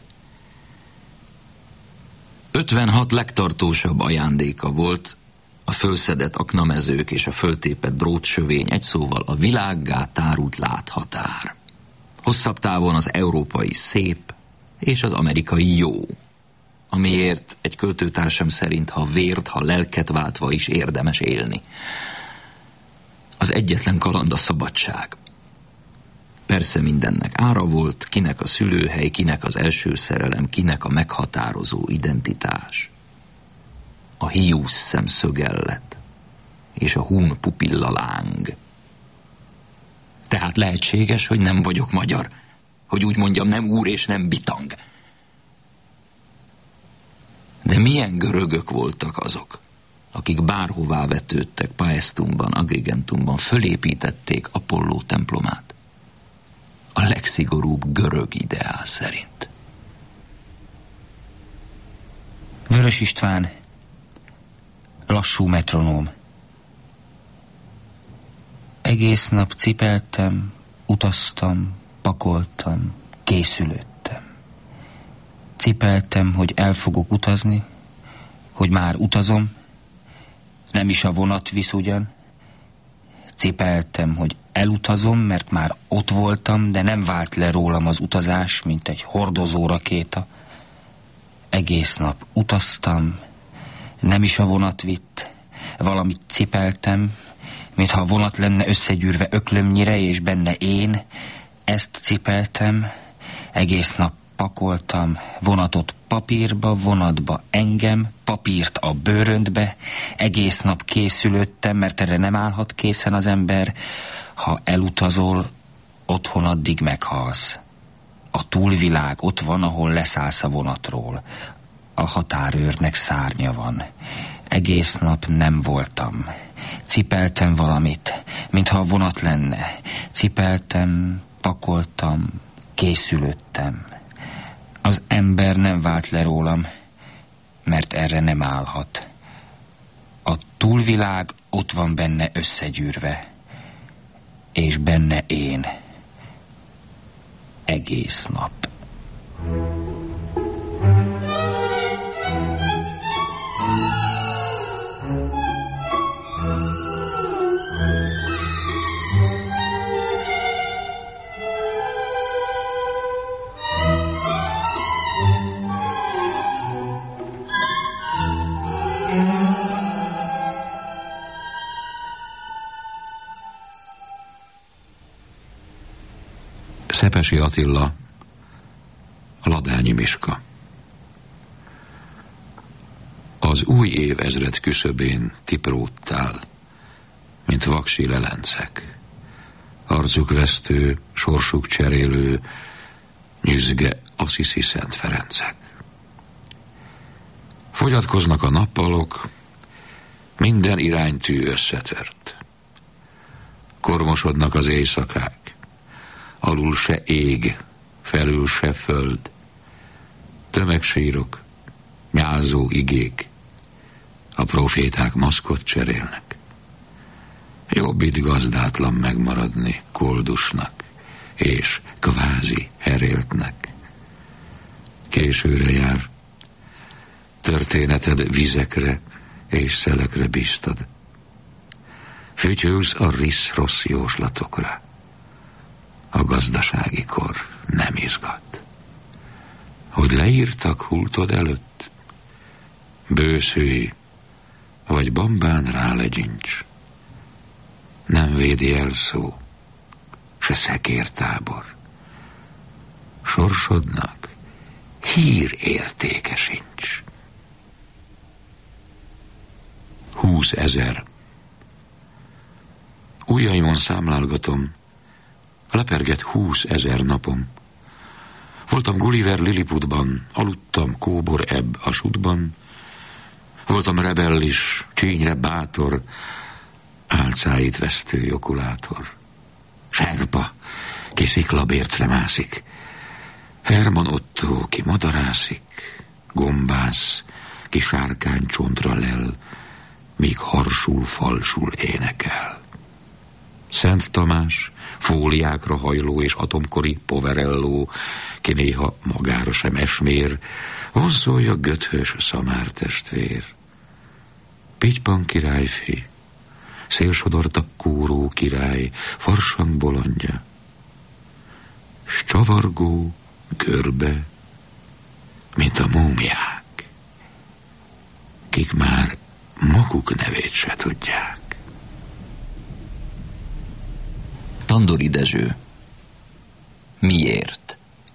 ötvenhat legtartósabb ajándéka volt a fölszedett aknamezők és a föltépett drótsövény, egy szóval a világgá tárult láthatár. Hosszabb távon az európai szép és az amerikai jó, amiért egy költőtársam szerint, ha vért, ha lelket váltva is érdemes élni. Az egyetlen kaland a szabadság. Persze mindennek ára volt, kinek a szülőhely, kinek az első szerelem, kinek a meghatározó identitás. A hiúsz szemszögellet és a hún pupilla láng. Tehát lehetséges, hogy nem vagyok magyar, hogy úgy mondjam, nem úr és nem bitang. De milyen görögök voltak azok, akik bárhová vetődtek, Paestumban, Agrigentumban, fölépítették Apolló templomát. A legszigorúbb görög ideál szerint. Vörös István, lassú metronóm. Egész nap cipeltem, utaztam, pakoltam, készülődtem. Cipeltem, hogy el fogok utazni, hogy már utazom, nem is a vonat visz ugyan. Cipeltem, hogy elutazom, mert már ott voltam, de nem vált le rólam az utazás, mint egy hordozó rakéta. Egész nap utaztam, nem is a vonat vitt, valamit cipeltem, mintha a vonat lenne összegyűrve öklömnyire, és benne én, ezt cipeltem, egész nap pakoltam, vonatot papírba, vonatba engem, papírt a bőröntbe, egész nap készülődtem, mert erre nem állhat készen az ember. Ha elutazol, otthon addig meghalsz. A túlvilág ott van, ahol leszállsz a vonatról. A határőrnek szárnya van. Egész nap nem voltam. Cipeltem valamit, mintha a vonat lenne. Cipeltem, pakoltam, készülődtem. Az ember nem vált le rólam, mert erre nem állhat. A túlvilág ott van benne összegyűrve, és benne én. Egész nap. Szepesi Attila, Ladányi Miska. Az új évezred küszöbén tipróttál, mint vaksi lelencek. Arcuk vesztő, sorsuk cserélő, nyüzge Assisi Szent Ferencek. Fogyatkoznak a nappalok, minden iránytű összetört. Kormosodnak az éjszakák, alul se ég, felül se föld, tömegsírok, nyálzó igék, a proféták maszkot cserélnek. Jobb itt gazdátlan megmaradni koldusnak és kvázi heréltnek. Későre jár, történeted vizekre és szelekre bíztad. Fütyülsz a risz-rossz jóslatokra. A gazdasági kor nem izgat. Hogy leírtak hultod előtt, bőszülj, vagy bombán rálegyincs. Nem védi el szó, se szekértábor. Sorsodnak hír értéke sincs. Húszezer. Ujjaimon számlálgatom, lepergett húszezer napom. Voltam Gulliver Lilliputban, aludtam Kóbor Ebb a sudban. Voltam rebellis, csínyre bátor, álcáit vesztő jokulátor. Serpa, ki sziklabércre mászik. Herman Otto, ki madarászik. Gombász, ki sárkánycsontra lel, míg harsul, falsul énekel. Szent Tamás, fóliákra hajló és atomkori Poverello, ki néha magára sem esmér, vonszolja göthös szamár testvér. Pitypan királyfi, szélsodorta kúró király, farsang bolondja, s csavargó görbe, mint a múmiák, kik már maguk nevét se tudják. Tandori Dezső. Miért?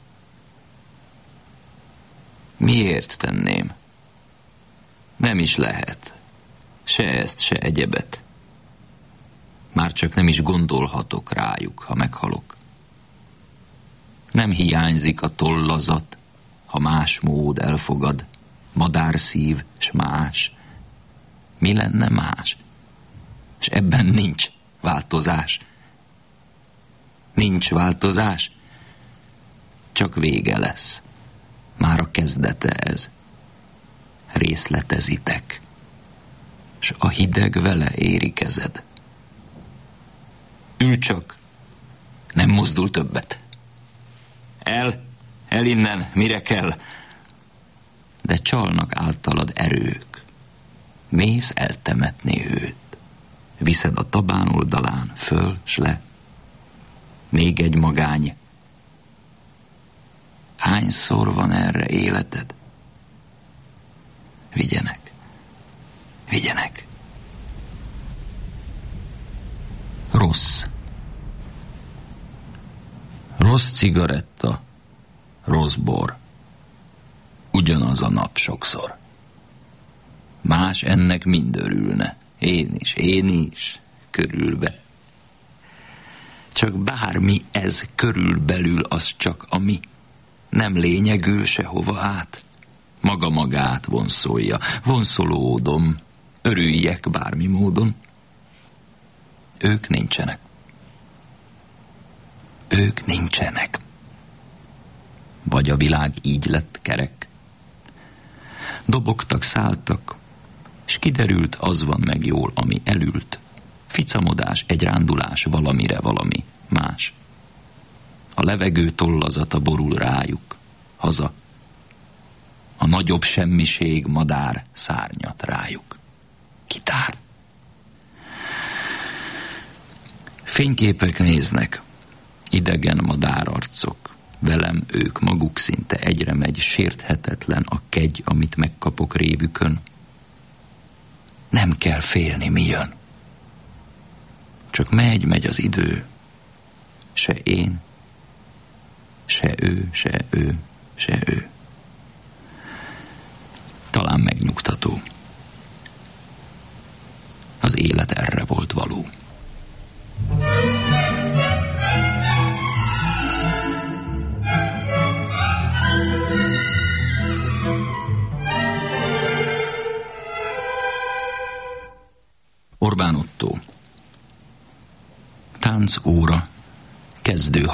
Miért tenném? Nem is lehet. Se ezt, se egyebet. Már csak nem is gondolhatok rájuk, ha meghalok. Nem hiányzik a tollazat, ha más mód elfogad, madárszív, s más. Mi lenne más? És ebben nincs változás. Nincs változás, csak vége lesz. Már a kezdete ez. Részletezitek, s a hideg vele éri kezed. Ül csak, nem mozdul többet. El, el innen, mire kell. De csalnak általad erők. Mész eltemetni őt. Viszed a tabán oldalán, föl s le. Még egy magány. Hányszor van erre életed? Vigyenek. Vigyenek. Rossz. Rossz cigaretta, rossz bor. Ugyanaz a nap sokszor. Más ennek mind örülne. Én is, én is. Körülbe. Csak bármi ez körülbelül, az csak a mi. Nem lényegül sehova át. Maga magát vonszolja. Vonszolódom. Örüljek bármi módon. Ők nincsenek. Ők nincsenek. Vagy a világ így lett kerek. Dobogtak, szálltak, s kiderült, az van meg jól, ami elült. Ficamodás, egy rándulás, valamire valami más. A levegő tollazata borul rájuk, haza. A nagyobb semmiség madár szárnyat rájuk. Kitár. Fényképek néznek, idegen madárarcok. Velem ők maguk szinte egyre megy, sérthetetlen a kegy, amit megkapok révükön. Nem kell félni, mi jön. Csak megy, megy az idő. Se én, se ő, se ő, se ő. Talán megnyugtató. Az élet erre volt való. Orbán Ottó. Táncóra kezdő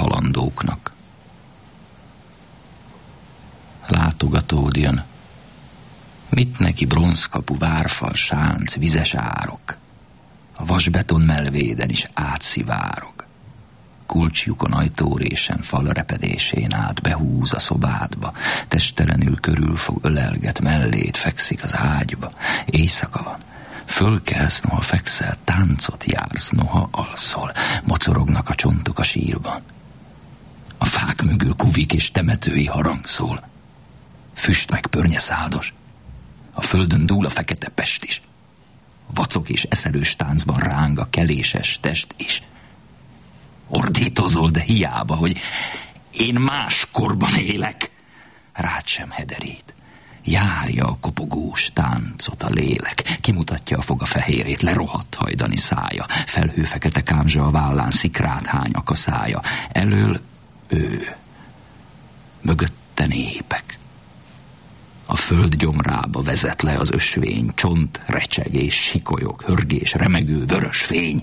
halandóknak. Látogatód jön, Mit neki bronzkapu, várfal, sánc, vizes árok? A vasbeton melvéden is átszivárog. Kulcsjukon, ajtórésen, falrepedésén át behúz a szobádba, testelenül körülfog, ölelget, mellét fekszik az ágyba. Éjszaka van. Fölkelsz, noha fekszel, táncot jársz, noha alszol. Mocorognak a csontok a sírban. A fák mögül kuvik és temetői harang szól. Füst meg pörnye szádos. A földön dúl a fekete Pest is. Vacok és eszelős táncban ráng a keléses test is. Ordítozol, de hiába, hogy én más korban élek. Rád sem hederít. Járja a kopogós táncot a lélek. Kimutatja a foga fehérét, lerohadt hajdani szája. Felhő fekete kámzsa a vállán, szikrát hány a kaszája. Elől ő. Mögötte népek. A föld gyomrába vezet le az ösvény, csont, recsegés, sikolyok, hörgés, remegő, vörös fény.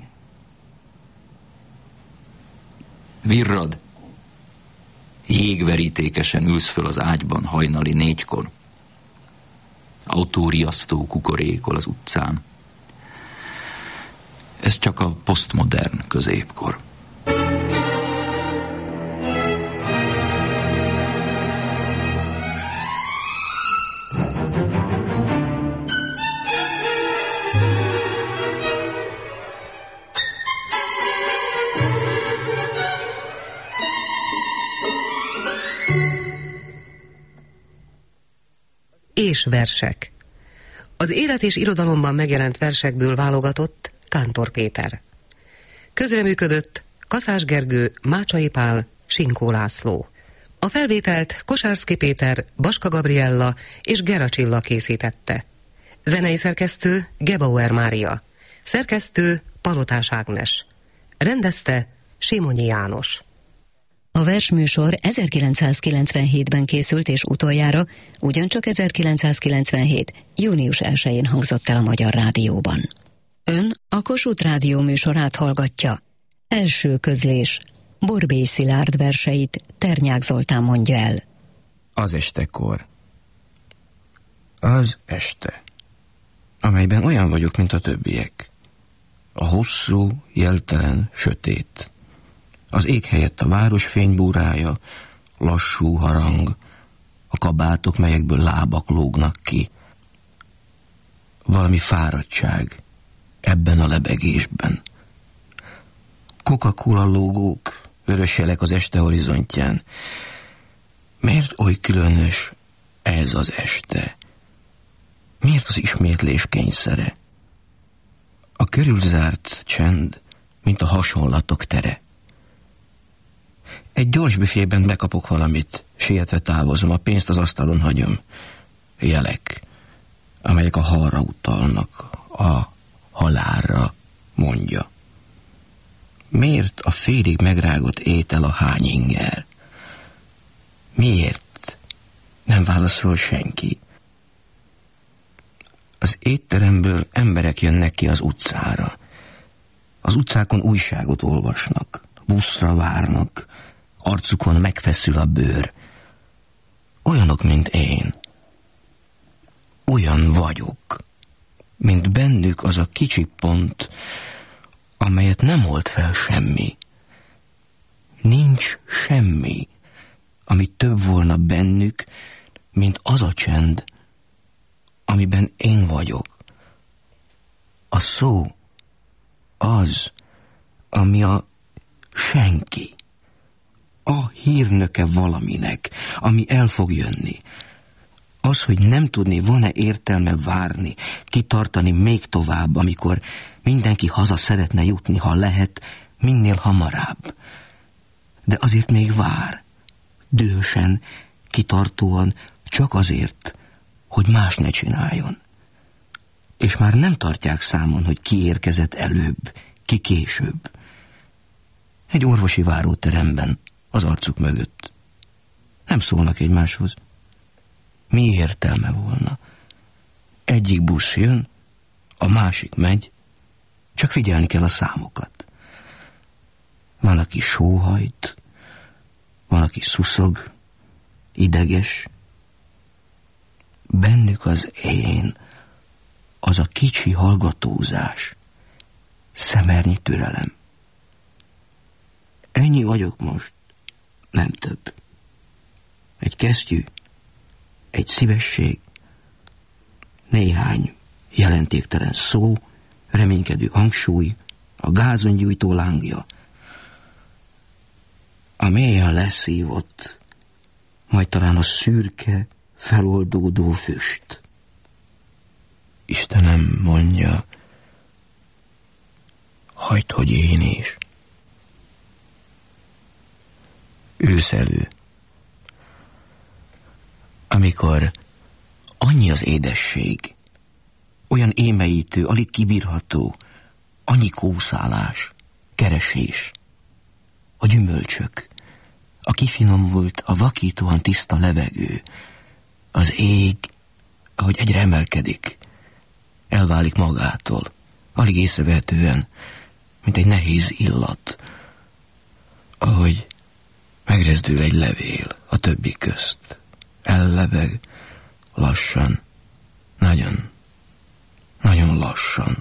Virrad. Jégverítékesen ülsz föl az ágyban hajnali négykor. Autóriasztó kukorékol az utcán. Ez csak a posztmodern középkor. És versek. Az élet és irodalomban megjelent versekből válogatott Kántor Péter. Közreműködött Kaszás Gergő, Mácsai Pál, Sinkó László. A felvételt Kosárszky Péter, Baska Gabriella és Gera Csilla készítette. Zenei szerkesztő Gebauer Mária. Szerkesztő Palotás Ágnes. Rendezte Simonyi János. A versműsor ezerkilencszázkilencvenhétben készült, és utoljára ugyancsak ezerkilencszázkilencvenhét. június elsején hangzott el a Magyar Rádióban. Ön a Kossuth Rádió műsorát hallgatja. Első közlés. Borbély Szilárd verseit Ternyák Zoltán mondja el. Az estekor. Az este, amelyben olyan vagyok, mint a többiek. A hosszú, jeltelen, sötét. Az ég helyett a város fénybúrája, lassú harang, a kabátok, melyekből lábak lógnak ki. Valami fáradtság ebben a lebegésben. Coca-Cola logók, vörös jelek az este horizontján. Miért oly különös ez az este? Miért az ismétlés kényszere? A körülzárt csend, mint a hasonlatok tere. Egy gyors büfében bekapok valamit, sietve távozom, a pénzt az asztalon hagyom. Jelek, amelyek a halra utalnak, a halálra mondja. Miért a félig megrágott étel a hányinger? Miért? Nem válaszol senki. Az étteremből emberek jönnek ki az utcára. Az utcákon újságot olvasnak, buszra várnak, arcukon megfeszül a bőr. Olyanok, mint én. Olyan vagyok, mint bennük az a kicsi pont, amelyet nem old fel semmi. Nincs semmi, ami több volna bennük, mint az a csend, amiben én vagyok. A szó az, ami a senki, a hírnöke valaminek, ami el fog jönni. Az, hogy nem tudni, van-e értelme várni, kitartani még tovább, amikor mindenki haza szeretne jutni, ha lehet, minél hamarabb. De azért még vár, dühösen, kitartóan, csak azért, hogy más ne csináljon. És már nem tartják számon, hogy ki érkezett előbb, ki később. Egy orvosi váróteremben, az arcuk mögött. Nem szólnak egymáshoz. Mi értelme volna? Egyik busz jön, a másik megy, csak figyelni kell a számokat. Van, aki sóhajt, van, aki szuszog, ideges, bennük az én, az a kicsi hallgatózás, szemernyi türelem. Ennyi vagyok most, nem több. Egy kesztyű, egy szívesség, néhány jelentéktelen szó, reménykedő hangsúly, a gázongyújtó lángja, a mélyen leszívott, majd talán a szürke, feloldódó füst. Istenem mondja, hagyd, hogy én is. Őszelő. Amikor annyi az édesség, olyan émeítő, alig kibírható, annyi kószálás, keresés, a gyümölcsök, a kifinomult, a vakítóan tiszta levegő, az ég, ahogy egyre emelkedik, elválik magától, alig észrevehetően, mint egy nehéz illat, ahogy megrezdül egy levél a többi közt, ellebeg, lassan, nagyon, nagyon lassan.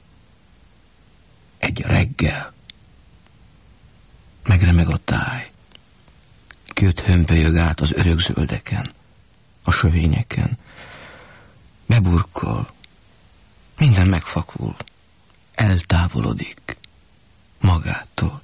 Egy reggel megremeg a táj, köt hömpölyög át az örökzöldeken, a sövényeken, beburkol, minden megfakul, eltávolodik magától.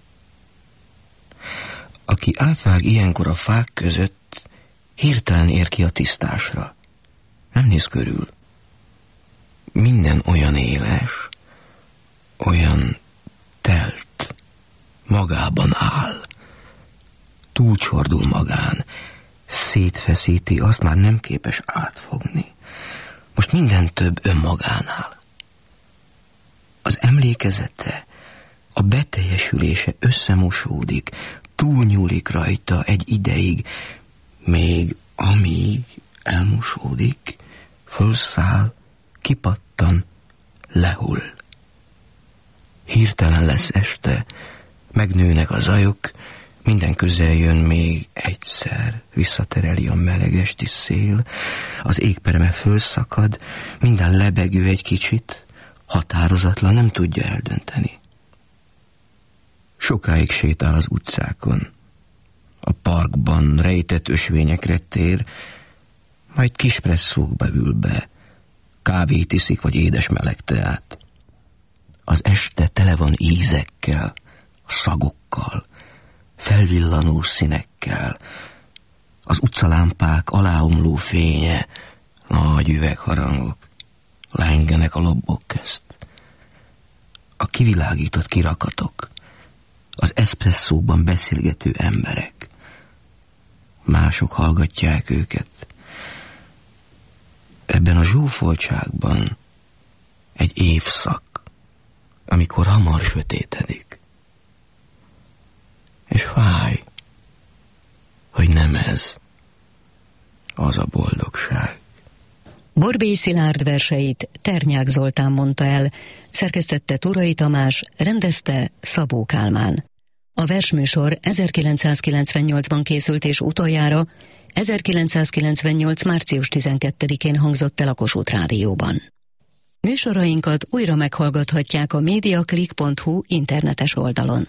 Aki átvág ilyenkor a fák között, hirtelen ér ki a tisztásra. Nem néz körül. Minden olyan éles, olyan telt, magában áll. Túlcsordul magán, szétfeszíti, azt már nem képes átfogni. Most minden több önmagánál. Az emlékezete, a beteljesülése összemosódik, túlnyúlik rajta egy ideig, még amíg elmosódik, fölszáll, kipattan, lehull. Hirtelen lesz este, megnőnek a zajok, minden közel jön még egyszer, visszatereli a meleg esti szél, az égpereme fölszakad, minden lebegő egy kicsit, határozatlan, nem tudja eldönteni. Sokáig sétál az utcákon, a parkban rejtett ösvényekre tér, majd kis presszókba ül be, kávét iszik, vagy édes meleg teát. Az este tele van ízekkel, szagokkal, felvillanó színekkel, az utcalámpák aláomló fénye, nagy üvegharangok, lengenek a lobbok közt. A kivilágított kirakatok, az eszpresszóban beszélgető emberek, mások hallgatják őket. Ebben a zsúfoltságban egy évszak, amikor hamar sötétedik. És fáj, hogy nem ez az a boldogság. Borbély Szilárd verseit Ternyák Zoltán mondta el, szerkesztette Turai Tamás, rendezte Szabó Kálmán. A versműsor ezerkilencszázkilencvennyolcban készült és utoljára ezerkilencszázkilencvennyolc. március tizenkettedikén hangzott el a Kossuth Rádióban. Műsorainkat újra meghallgathatják a mediaclick pont hu internetes oldalon.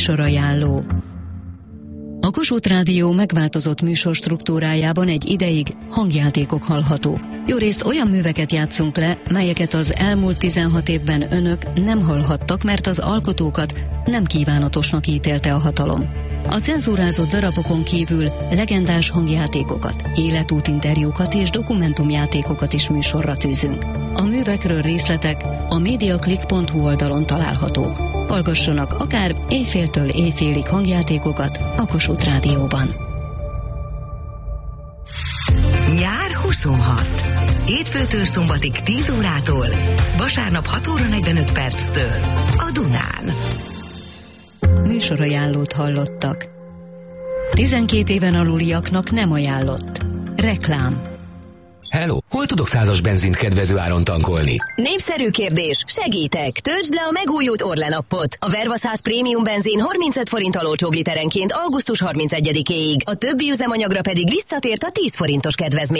Műsorajánló. A Kossuth Rádió megváltozott műsor struktúrájában egy ideig hangjátékok hallhatók. Jórészt olyan műveket játszunk le, melyeket az elmúlt tizenhat évben önök nem hallhattak, mert az alkotókat nem kívánatosnak ítélte a hatalom. A cenzúrázott darabokon kívül legendás hangjátékokat, életútinterjúkat és dokumentumjátékokat is műsorra tűzünk. A művekről részletek a mediaclick pont hu oldalon találhatók. Hallgassanak akár éjféltől éjfélig hangjátékokat a Kossuth Rádióban. Nyár huszonhat. Hétfőtől szombatig tíz órától, vasárnap hat óra negyvenöt perctől a Dunán. Műsorajánlót hallottak. tizenkét éven aluliaknak nem ajánlott. Reklám. Hello, hol tudok százas benzint kedvező áron tankolni? Népszerű kérdés, segítek! Töltsd le a megújult Orlen appot. A Verva száz prémium benzin harmincöt forinttal olcsóbb literenként augusztus harmincegyedikéig. A többi üzemanyagra pedig visszatért a tíz forintos kedvezmény.